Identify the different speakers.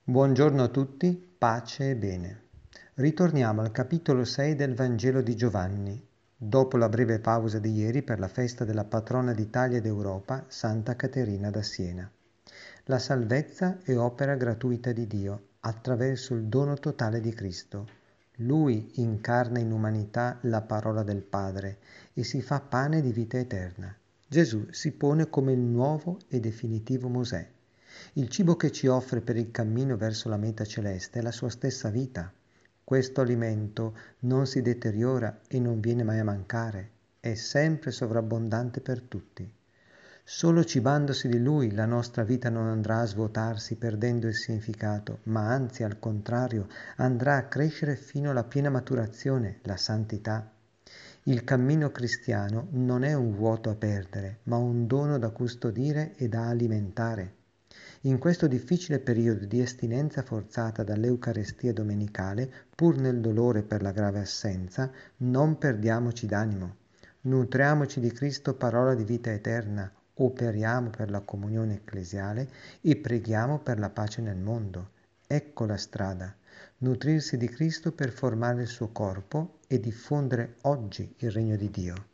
Speaker 1: Buongiorno a tutti, pace e bene. Ritorniamo al capitolo 6 del Vangelo di Giovanni, dopo la breve pausa di ieri per la festa della patrona d'Italia ed Europa, Santa Caterina da Siena. La salvezza è opera gratuita di Dio, attraverso il dono totale di Cristo. Lui incarna in umanità la parola del Padre e si fa pane di vita eterna. Gesù si pone come il nuovo e definitivo Mosè. Il cibo che ci offre per il cammino verso la meta celeste è la sua stessa vita. Questo alimento non si deteriora e non viene mai a mancare, è sempre sovrabbondante per tutti. Solo cibandosi di Lui la nostra vita non andrà a svuotarsi perdendo il significato, ma anzi al contrario andrà a crescere fino alla piena maturazione, la santità. Il cammino cristiano non è un vuoto a perdere, ma un dono da custodire e da alimentare. In questo difficile periodo di astinenza forzata dall'Eucarestia domenicale, pur nel dolore per la grave assenza, non perdiamoci d'animo. Nutriamoci di Cristo, parola di vita eterna, operiamo per la comunione ecclesiale e preghiamo per la pace nel mondo. Ecco la strada. Nutrirsi di Cristo per formare il suo corpo e diffondere oggi il regno di Dio.